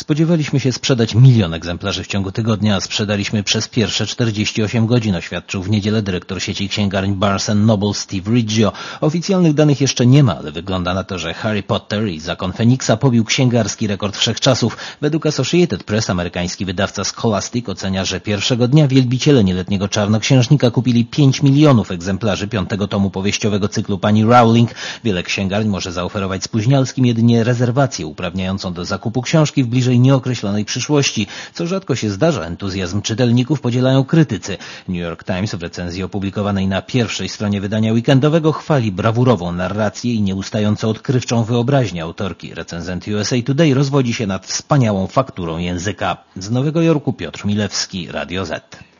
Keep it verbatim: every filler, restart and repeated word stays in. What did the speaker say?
Spodziewaliśmy się sprzedać milion egzemplarzy w ciągu tygodnia, a sprzedaliśmy przez pierwsze czterdzieści osiem godzin, oświadczył w niedzielę dyrektor sieci księgarni Barnes and Noble Steve Riggio. Oficjalnych danych jeszcze nie ma, ale wygląda na to, że Harry Potter i Zakon Feniksa pobił księgarski rekord wszechczasów. Według Associated Press amerykański wydawca Scholastic ocenia, że pierwszego dnia wielbiciele nieletniego czarnoksiężnika kupili pięć milionów egzemplarzy piątego tomu powieściowego cyklu pani Rowling. Wiele księgarni może zaoferować spóźnialskim jedynie rezerwację uprawniającą do zakupu książki w bliżej nieokreślonej przyszłości. Co rzadko się zdarza, entuzjazm czytelników podzielają krytycy. New York Times w recenzji opublikowanej na pierwszej stronie wydania weekendowego chwali brawurową narrację i nieustająco odkrywczą wyobraźnię autorki. Recenzent U S A Today rozwodzi się nad wspaniałą fakturą języka. Z Nowego Jorku Piotr Milewski, Radio Z.